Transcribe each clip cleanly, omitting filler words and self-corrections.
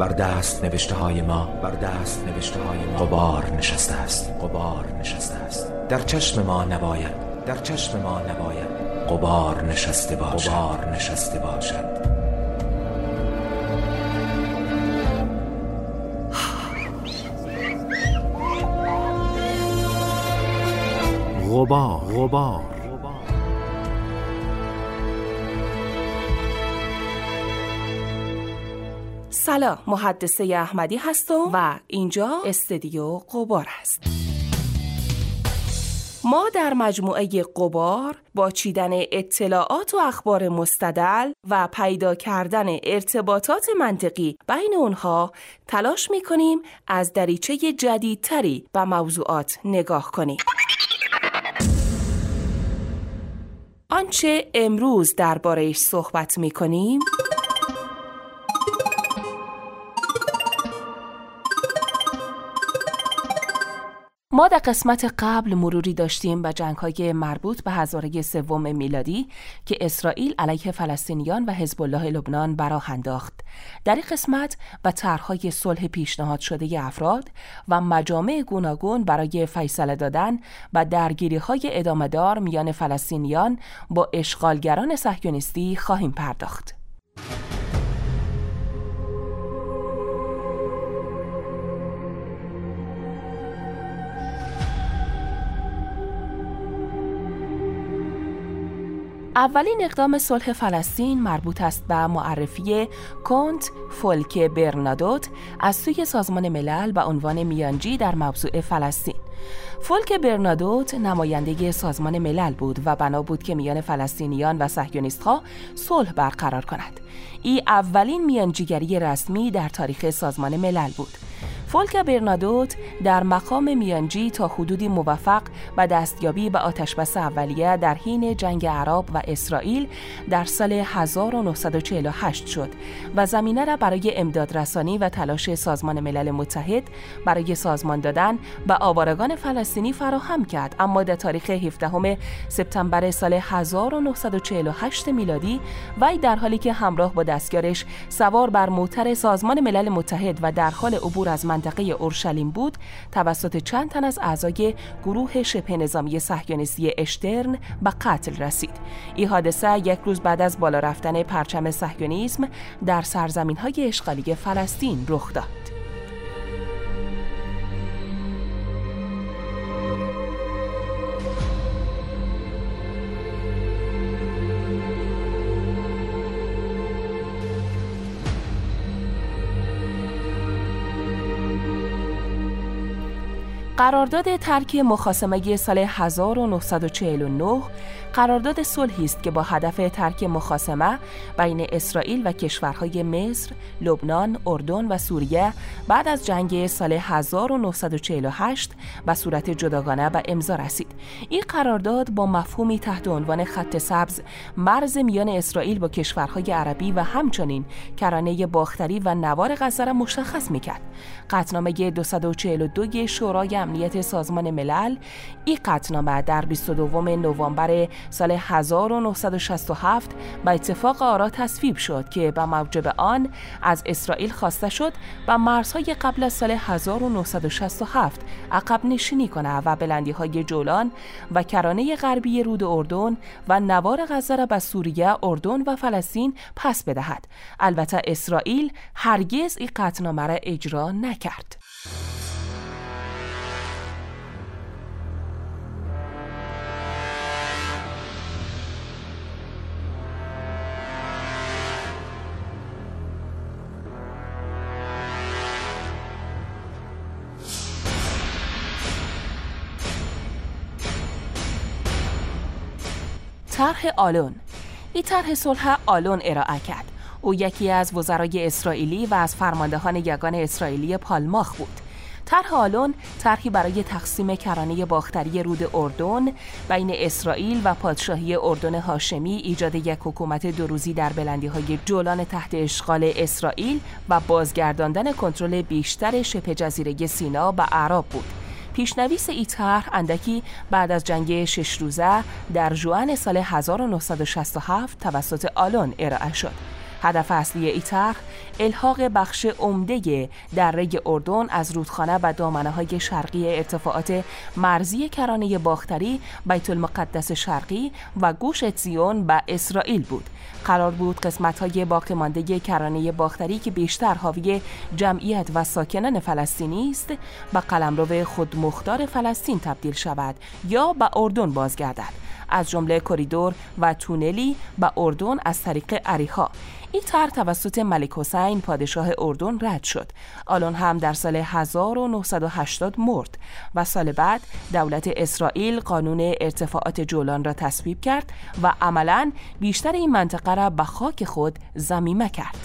بر دست نوشته های ما غبار نشسته است. در چشم ما نباید غبار نشسته باشد. غبار. سلام، محدثه احمدی هستم و اینجا استودیو غبار است. ما در مجموعه غبار با چیدن اطلاعات و اخبار مستدل و پیدا کردن ارتباطات منطقی بین اونها تلاش می‌کنیم از دریچه جدیدتری به موضوعات نگاه کنیم. آنچه امروز درباره‌اش صحبت می‌کنیم ما در قسمت قبل مروری داشتیم به جنگ‌های مربوط به هزاره سوم میلادی که اسرائیل علیه فلسطینیان و حزب الله لبنان به راه انداخت. در این قسمت به طرح‌های صلح پیشنهاد شده افراد و مجامع گوناگون برای فیصله دادن و درگیری‌های ادامه‌دار میان فلسطینیان با اشغالگران صهیونیستی خواهیم پرداخت. اولین اقدام صلح فلسطین مربوط است به معرفی کنت فولک برنادوت از سوی سازمان ملل به عنوان میانجی در موضوع فلسطین. فولک برنادوت نماینده سازمان ملل بود و بنا بود که میان فلسطینیان و صهیونیست‌ها صلح برقرار کند. این اولین میانجیگری رسمی در تاریخ سازمان ملل بود. فولک برنادوت در مقام میانجی تا حدودی موفق و دستیابی به آتشبس اولیه در حین جنگ عرب و اسرائیل در سال 1948 شد و زمینه را برای امدادرسانی و تلاش سازمان ملل متحد برای سازمان دادن به آوارگان فلسطینی فراهم کرد. اما در تاریخ 17 سپتامبر سال 1948 میلادی وی در حالی که همراه با دستیارش سوار بر موتر سازمان ملل متحد و در حال عبور از منطقه اورشلیم بود توسط چند تن از اعضای گروه شبه نظامی صهیونیستی اشترن به قتل رسید. این حادثه یک روز بعد از بالا رفتن پرچم صهیونیسم در سرزمین‌های اشغالی فلسطین رخ داد. قرارداد ترک مخاصمه سال 1949 قرارداد صلحی است که با هدف ترک مخاصمه بین اسرائیل و کشورهای مصر، لبنان، اردن و سوریه بعد از جنگ سال 1948 به صورت جداگانه به امضا رسید. این قرارداد با مفهومی تحت عنوان خط سبز مرز میان اسرائیل با کشورهای عربی و همچنین کرانه باختری و نوار غزه را مشخص می‌کرد. قطعنامه 242 شورای امنیت سازمان ملل این قطعنامه در 22 نوامبر سال 1967 به اتفاق آرا تصویب شد که به موجب آن از اسرائیل خواسته شد به مرزهای قبل از سال 1967 عقب نشینی کند و بلندی‌های جولان و کرانه غربی رود اردن و نوار غزه را به سوریه، اردن و فلسطین پس بدهد. البته اسرائیل هرگز این قطعنامه را اجرا نکرد. طرح آلون. این طرح صلح آلون ارائه کرد. او یکی از وزرای اسرائیلی و از فرماندهان یگان اسرائیلی پالماخ بود. طرح آلون طرحی برای تقسیم کرانه باختری رود اردن بین اسرائیل و پادشاهی اردن هاشمی، ایجاد یک حکومت دوروزی در بلندی‌های جولان تحت اشغال اسرائیل و بازگرداندن کنترل بیشتر شبه جزیره سینا به اعراب بود. پیشنویس این طرح اندکی بعد از جنگ 6 روزه در ژوئن سال 1967 توسط آلون ارائه شد. هدف اصلی این طرح الحاق بخش عمده دره اردن از رودخانه و دامنه‌های شرقی ارتفاعات مرزی کرانه باختری، بیت المقدس شرقی و گوش عتزیون به اسرائیل بود. قرار بود قسمت‌های باقی مانده کرانه باختری که بیشتر حاوی جمعیت و ساکنان فلسطینی است به قلمرو خودمختار فلسطین تبدیل شود یا به اردن بازگردد، از جمله کریدور و تونلی به اردن از طریق اریحا. این طرح توسط ملک حسین پادشاه اردن رد شد. آلون هم در سال 1980 مرد و سال بعد دولت اسرائیل قانون ارتفاعات جولان را تصویب کرد و عملاً بیشتر این منطقه را به خاک خود ضمیمه کرد.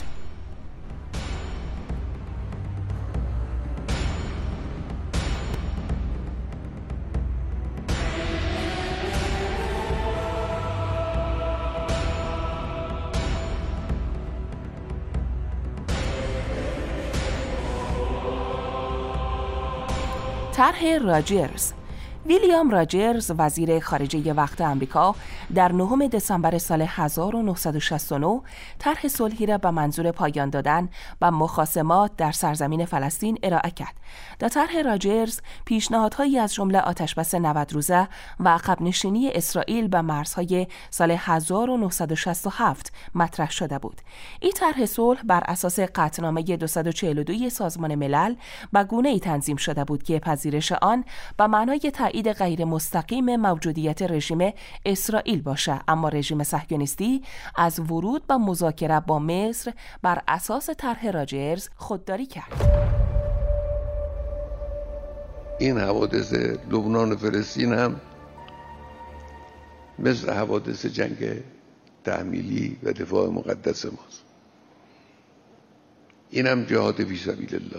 طرح راجرز. ویلیام راجرز وزیر خارجه وقت آمریکا در 9 دسامبر سال 1969 طرح صلحی را به منظور پایان دادن به مخاصمات در سرزمین فلسطین ارائه کرد. در طرح راجرز پیشنهادهایی از جمله آتشبس 90 روزه و عقب نشینی اسرائیل به مرزهای سال 1967 مطرح شده بود. این طرح صلح بر اساس قطعنامه 242 سازمان ملل به گونه‌ای تنظیم شده بود که پذیرش آن به معنای تایید غیر مستقیم موجودیت رژیم اسرائیل باشه، اما رژیم صهیونیستی از ورود به مذاکره با مصر بر اساس طرح راجرز خودداری کرد. این حوادث لبنان و فلسطین هم مثل حوادث جنگ تحمیلی و دفاع مقدس ماست. این هم جهاد فی سبیل الله.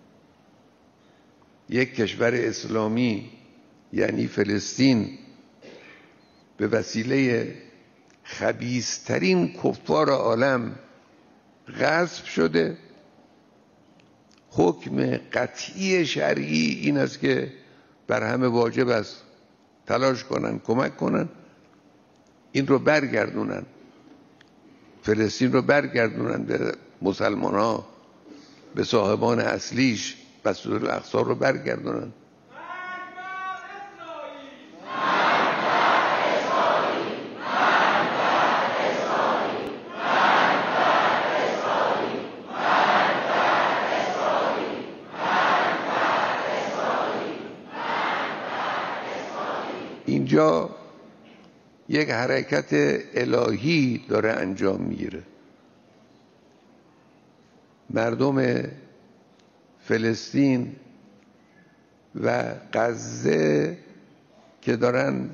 یک کشور اسلامی یعنی فلسطین به وسیله خبیث‌ترین کفار عالم غصب شده. حکم قطعی شرعی این است که بر همه واجب است تلاش کنن، کمک کنن، این رو برگردونن، فلسطین رو برگردونن به مسلمان ها، به صاحبان اصلیش، مسجد الاقصی رو برگردونن. اینجا یک حرکت الهی داره انجام میگیره. مردم فلسطین و غزه که دارن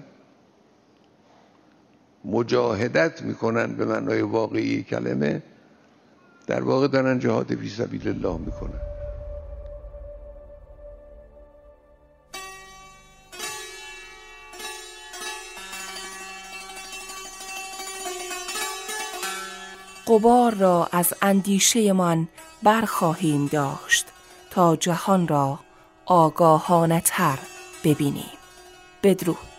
مجاهدت میکنن به معنای واقعی کلمه، در واقع دارن جهاد فی سبیل الله میکنن. غبار را از اندیشه من برخواهیم داشت تا جهان را آگاهانه تر ببینیم. بدرود.